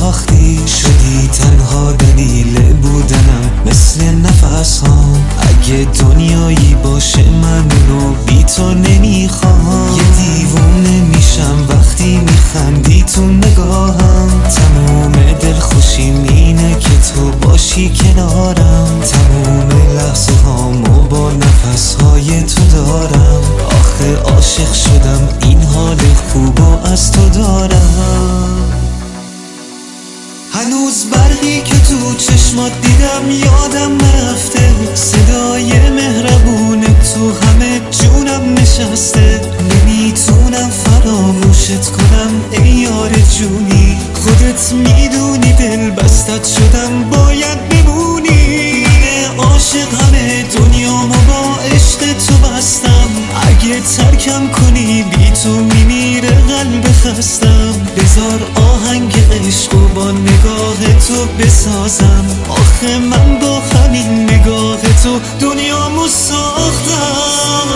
ساختی، شدی تنها دلیل بودنم مثل نفس هام. اگه دنیایی باشه من اونو بی تو نمیخوام. یه دیوونه میشم وقتی میخندی تو نگاهم. تموم دلخوشیم اینه که تو باشی کنارم. تموم لحظه هامو با نفس های تو دارم. آخه عاشق شدم این حال خوبو از تو دارم. هنوز برقی که تو چشمات دیدم یادم نرفته. صدای مهربون تو همه جونم نشسته. نمیتونم فراموشت کنم ای یار جونی. خودت میدونی دل بستت شدم باید بمونی. من عاشق همه دنیامو با عشق تو بستم. اگه ترکم کنی بی تو میمیره قلب خستم. بذار آهنگ عشقو با نگاه تو بسازم. آخه من با همین نگاه تو دنیامو ساختم.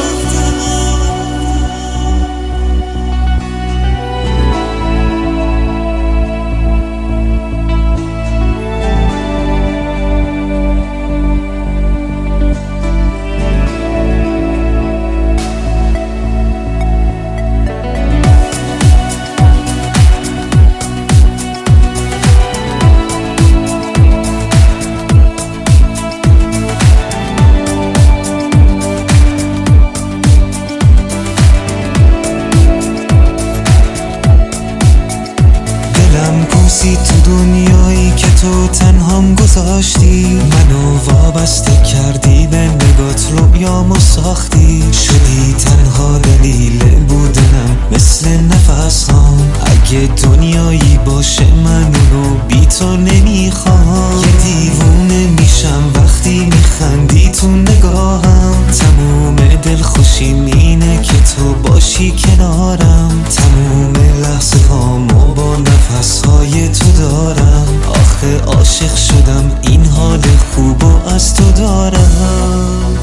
تو دنیایی که تو تنهام گذاشتی. منو وابسته کردی به نگات رویامو ساختی. شدی تنها دلیل بودنم مثل نفس هام. اگه دنیایی باشه من اونو بی تو نمیخوام. یه دیوونه میشم وقتی میخندی تو نگاهم. تموم دلخوشیم اینه که تو باشی کنارم. تموم لحظه هامو با نفس های تو دارم. آخه عاشق شدم این حال خوبو از تو دارم.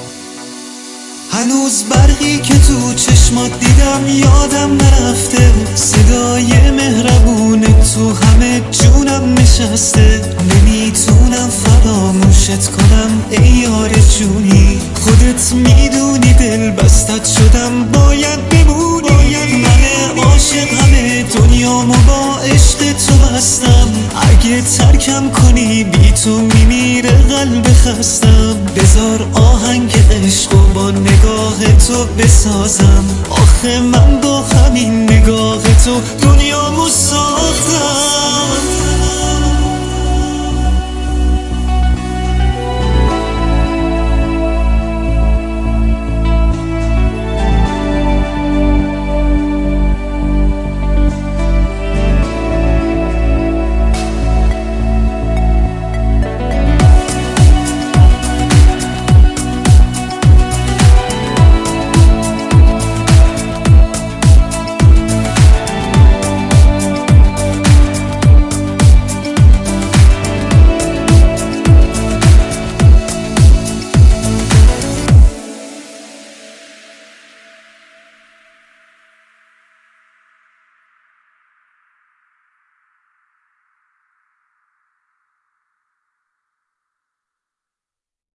هنوز برقی که تو چشمات دیدم یادم نرفته. صدای مهربون تو همه جونم نشسته. نمیتونم فراموشت کنم ای یار جونی. خودت میدونی دل بستت شدم باید بمونی. من عاشق همه دنیامو با عشق تو بستم. اگه ترکم کنی بی تو میمیره قلب خستم. بذار آهنگ عشقو با نگاه تو بسازم. آخه من با همین نگاه تو دنیامو ساختم.